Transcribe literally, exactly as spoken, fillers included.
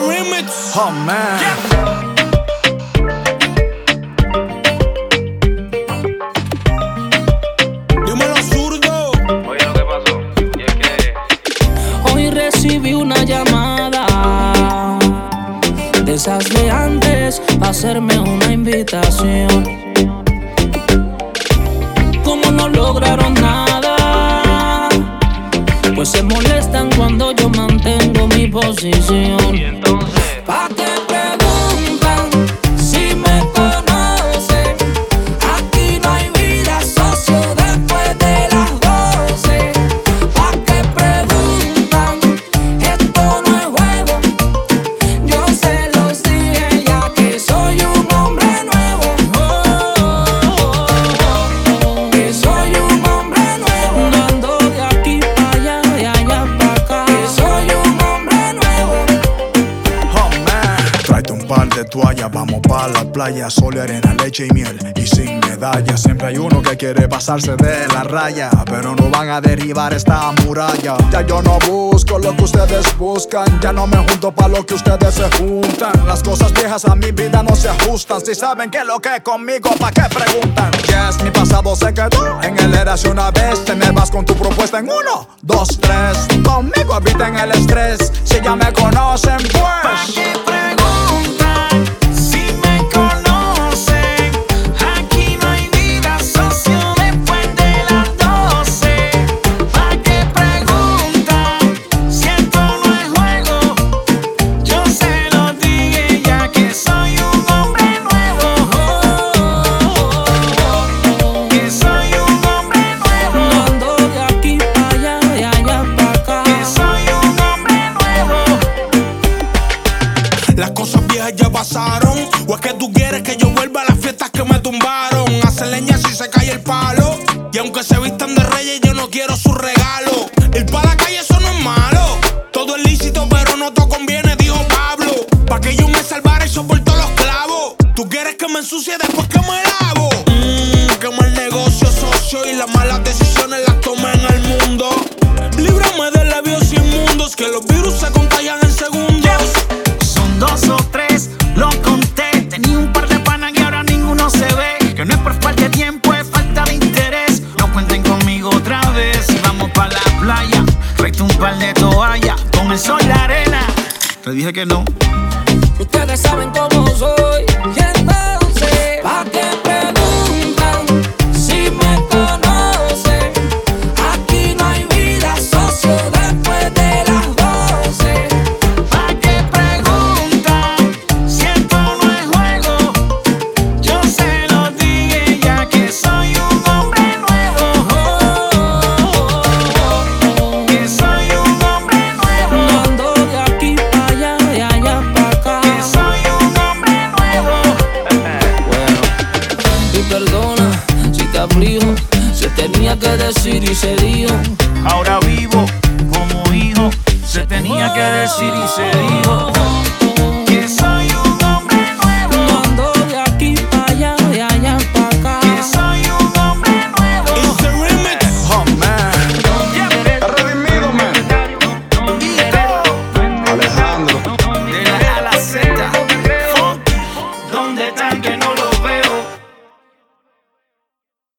remix. Oh man. Yeah. Dímelo, zurdo. Oye, lo que pasó, y es que hoy recibí una llamada de esas de antes a hacerme una invitación. Como no lograron nada, pues se molestan cuando yo mantengo mi posición. y entonces ¿Pa' qué preguntan si me conocen? Aquí no hay vida, socio, después de las doce. ¿Pa' qué preguntan? Esto no es juego. Yo se los dije ya que soy un hombre nuevo. Oh, oh, oh, oh. Que soy un hombre nuevo. No ando de aquí pa' allá, de allá pa' acá. Que soy un hombre nuevo. Oh man. Tráete un par de toallas, vamos pa' la playa. Sol y arena, leche y miel y sin medalla. Siempre hay uno que quiere pasarse de la raya, pero no van a derribar esta muralla. Ya yo no busco lo que ustedes buscan, ya no me junto pa' lo que ustedes se juntan. Las cosas viejas a mi vida no se ajustan. Si saben que lo que conmigo, ¿pa' qué preguntan? Yes, mi pasado se quedó en el érase una vez. Te me vas con tu propuesta en uno, dos, tres. Conmigo eviten el estrés. Si ya me conocen, ¿Pa' pues qué preguntan si me conocen? Aquí no hay vida, socio, después de las doce. ¿Pa' qué preguntan si esto no es juego? Yo se lo dije ya que soy un hombre nuevo. Oh, oh, oh, que soy un hombre nuevo. No ando de aquí pa' allá, de allá pa' acá. Que soy un hombre nuevo. Las cosas viejas ya pasaron. ¿O es que tú quieres que yo vuelva a las fiestas que me tumbaron? Hace leña si se cae el palo. Y aunque se vistan de reyes, yo no quiero su regalo. Ir pa' la calle, eso no es malo. Todo es lícito, pero no te conviene, dijo Pablo. Pa' que yo me salvara y soporto los clavos. Tú quieres que me ensucie después que me lavo. Mmm, que mal negocio, socio. Y las malas decisiones las tomé en el mundo. Líbrame de labios inmundos, que los virus se contagian en segundos. Son dos o tres, lo conté. Tenía un par de panas y ahora ninguno se ve. Que no es por falta de tiempo, es falta de interés. No cuenten conmigo otra vez. Si vamos pa' la playa, tráete un par de toallas. Con el sol, la arena. Te dije que no. Ustedes saben cómo soy. Y entonces, ¿pa' qué preguntan si me conocen? Aquí no hay vida, socio, después de las doce. ¿Pa' qué preguntan si esto no es juego? Yo se lo dije ya que soy un hombre nuevo. Oh, oh, oh, oh, que soy un hombre nuevo. No ando de aquí pa' allá, de allá pa' acá. Que soy un hombre nuevo. Bueno, y perdona si te aflijo. Se tenía que decir y se dijo. Ahora vivo como hijo. Se tenía que decir y se dijo.